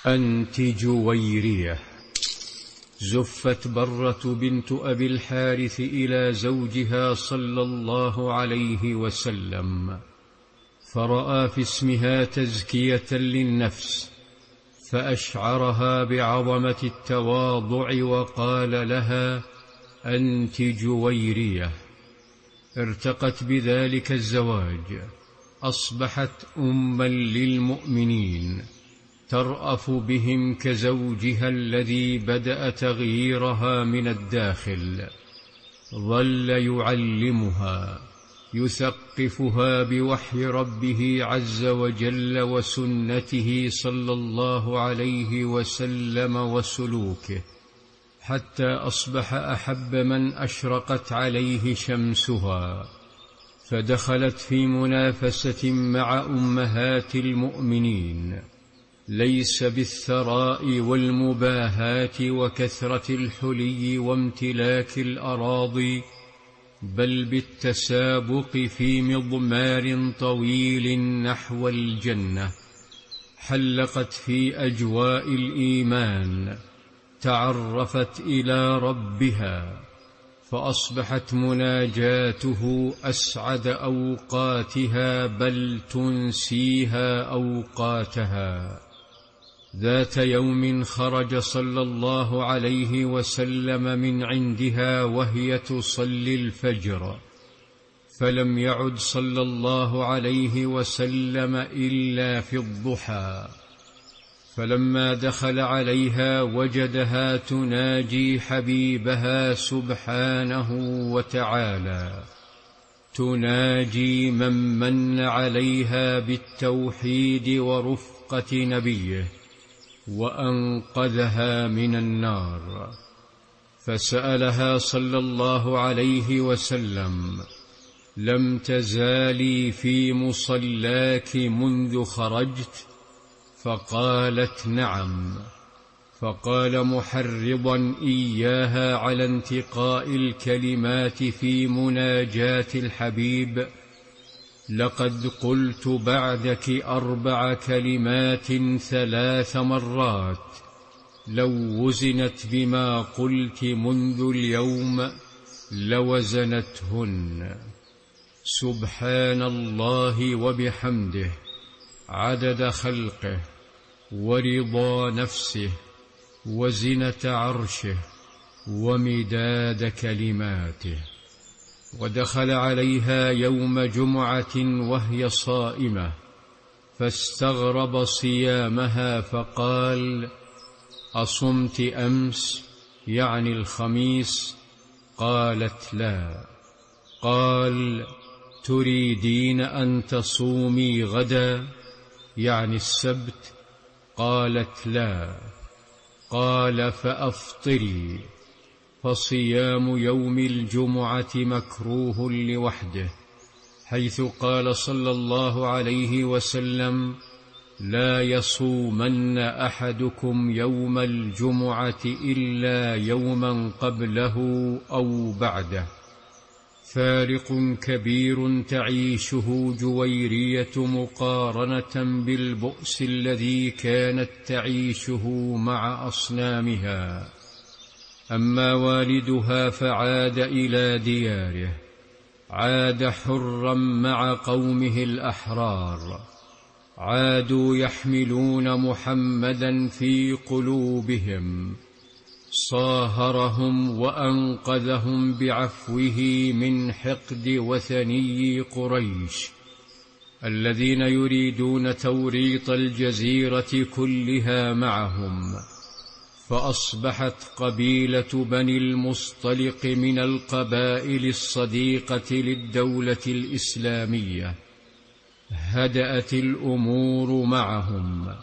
أنت جويرية. زفت برة بنت أبي الحارث إلى زوجها صلى الله عليه وسلم، فرأى في اسمها تزكية للنفس، فأشعرها بعظمة التواضع وقال لها: أنت جويرية. ارتقت بذلك الزواج، أصبحت أما للمؤمنين، ترأف بهم كزوجها الذي بدأ تغييرها من الداخل. ظل يعلمها، يثقفها بوحي ربه عز وجل وسنته صلى الله عليه وسلم وسلوكه، حتى أصبح أحب من أشرقت عليه شمسها، فدخلت في منافسة مع أمهات المؤمنين، ليس بالثراء والمباهاة وكثرة الحلي وامتلاك الأراضي، بل بالتسابق في مضمار طويل نحو الجنة. حلقت في أجواء الإيمان، تعرفت إلى ربها، فأصبحت مناجاته أسعد أوقاتها، بل تنسيها أوقاتها. ذات يوم خرج صلى الله عليه وسلم من عندها وهي تصلي الفجر، فلم يعد صلى الله عليه وسلم إلا في الضحى، فلما دخل عليها وجدها تناجي حبيبها سبحانه وتعالى، تناجي من عليها بالتوحيد ورفقة نبيه وأنقذها من النار. فسألها صلى الله عليه وسلم: لم تزالي في مصلاك منذ خرجت؟ فقالت: نعم. فقال محرضا إياها على انتقاء الكلمات في مناجاة الحبيب: لقد قلت بعدك 4 كلمات 3 مرات، لو وزنت بما قلت منذ اليوم لوزنتهن. سبحان الله وبحمده، عدد خلقه، ورضا نفسه، وزنة عرشه، ومداد كلماته. ودخل عليها يوم جمعة وهي صائمة، فاستغرب صيامها، فقال: أصمت أمس؟ يعني الخميس؟ قالت: لا. قال: تريدين أن تصومي غدا؟ يعني السبت؟ قالت: لا. قال: فأفطري. فصيام يوم الجمعة مكروه لوحده، حيث قال صلى الله عليه وسلم: لا يصومن أحدكم يوم الجمعة إلا يوما قبله أو بعده. فارق كبير تعيشه جويرية مقارنة بالبؤس الذي كانت تعيشه مع أصنامها. أما والدها فعاد إلى دياره، عاد حرا مع قومه الأحرار، عادوا يحملون محمدا في قلوبهم، صاهرهم وأنقذهم بعفوه من حقد وثني قريش الذين يريدون توريط الجزيرة كلها معهم. فأصبحت قبيلة بني المصطلق من القبائل الصديقة للدولة الإسلامية. هدأت الأمور معهم،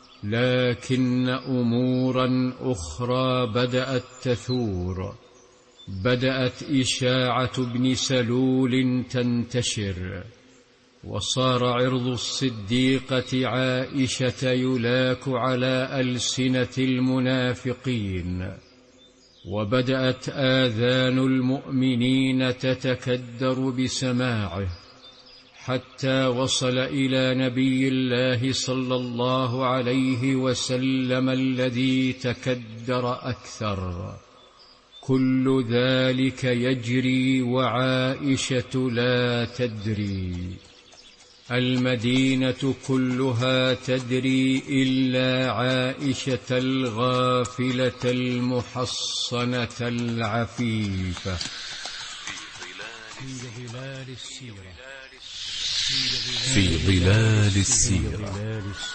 لكن أمورا أخرى بدأت تثور. بدأت إشاعة ابن سلول تنتشر، وصار عرض الصديقة عائشة يلاك على ألسنة المنافقين، وبدأت آذان المؤمنين تتكدر بسماعه، حتى وصل إلى نبي الله صلى الله عليه وسلم الذي تكدر أكثر. كل ذلك يجري وعائشة لا تدري. المدينة كلها تدري إلا عائشة الغافلة المحصنة العفيفة. في ظلال السيرة